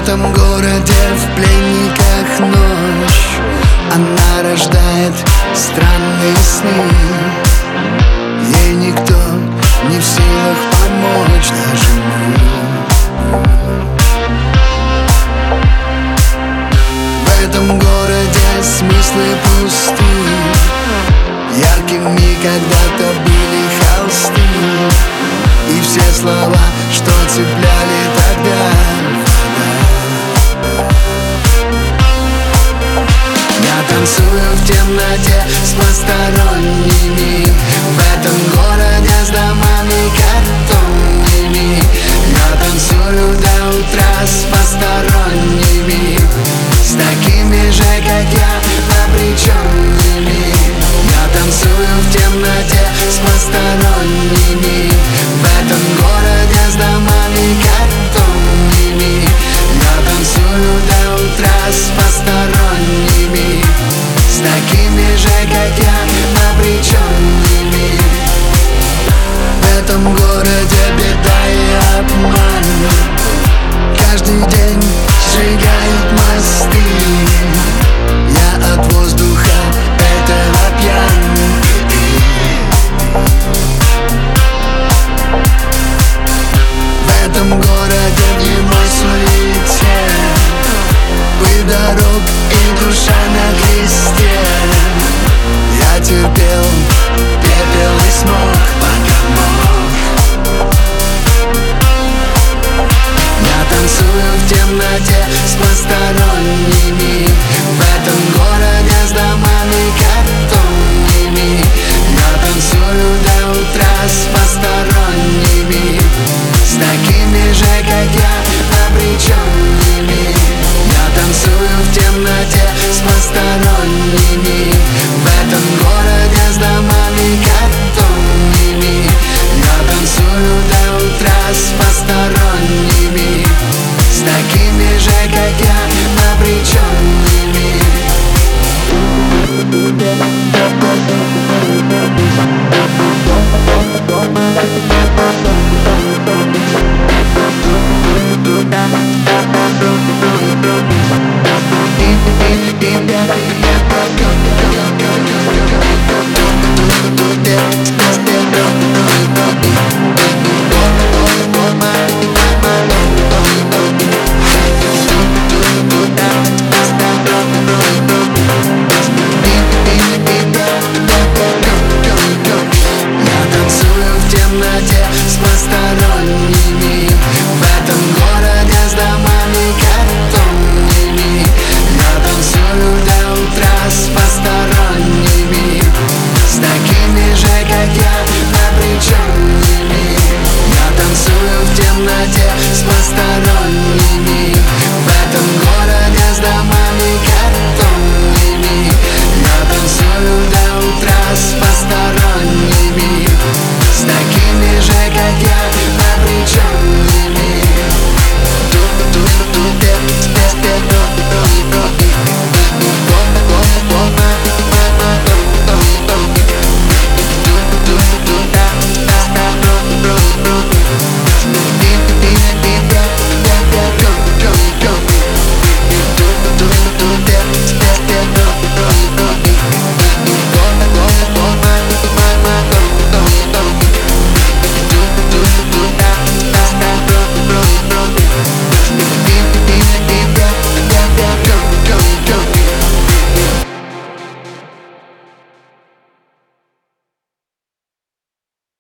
этом городе в пленниках ночь, она рождает странные сны. Ей никто не в силах помочь, даже мы. В этом городе смыслы пусты, яркими когда-то были холсты, и все слова, что цепляли тогда. Я танцую в темноте с посторонними, в этом городе с домами картонными. Я танцую до утра с посторонними, с такими же, как я, обреченными. Я танцую в темноте с посторонними, в этом городе с домами картонными. Я танцую до утра с посторонними, с такими же, как я, обреченными. В этом городе беда и обман, каждый день сжигают мосты. Я от воздуха этого пьян. В этом городе в немой суете пыль дорог и душа на кресте. Я терпел пепел и смог, пока мог. Я танцую в темноте с посторонними, в этом городе с домами картонными. Я танцую до утра с посторонними, с такими же, как я, обреченными. Я танцую в темноте с посторонними, в этом городе с домами картонными. Я танцую до утра с посторонними, с такими же, как я, обреченными. С посторонними, в этом городе с домами картонными. Я танцую до утра с посторонними, с такими же, как я, обреченными. Я танцую в темноте с посторонними, в этом городе с домами картонными. Я танцую до утра с посторонними.